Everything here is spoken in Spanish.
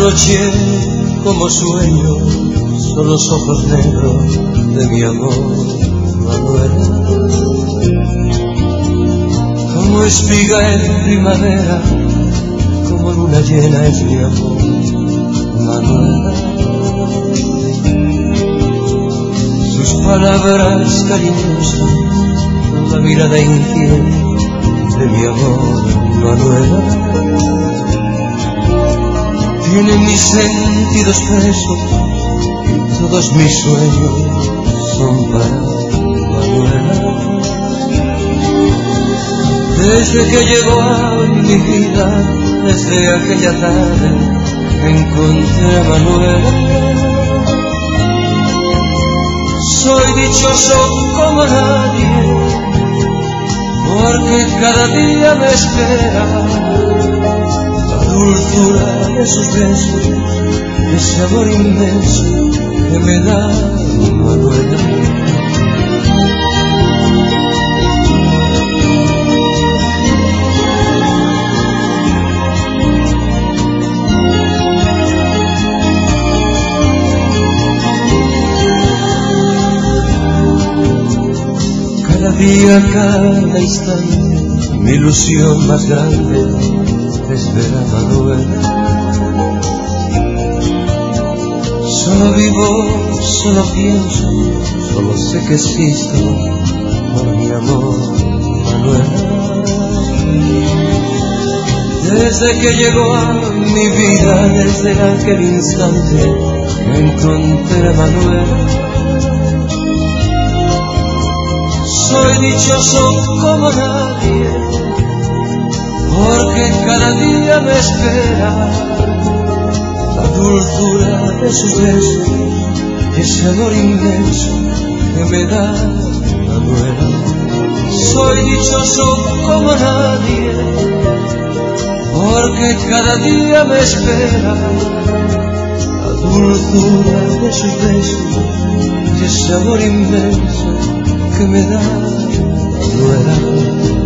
noche como sueño son los ojos negros de mi amor, Manuela. Como espiga en primavera, como luna llena es mi amor, Manuela. Sus palabras cariñosas, la mirada infiel de mi amor, Manuela. Tienen mis sentidos presos, todos mis sueños son para Manuela. Desde que llegó a mi vida, desde aquella tarde, encontré a Manuela. Soy dichoso como nadie, porque cada día me espera la dulzura de sus besos, ese amor inmenso que me da Manuela. Cada día, cada instante, mi ilusión más grande es ver a Manuela. Solo vivo, solo pienso, solo sé que existo por mi amor, Manuela. Desde que llegó a mi vida, desde aquel instante que encontré a Manuela. Soy dichoso como nadie, porque cada día me espera la dulzura de sus besos, ese amor inmenso que me da Manuela. Soy dichoso como nadie, porque cada día me espera la dulzura de sus besos, ese amor inmenso que me da Manuela.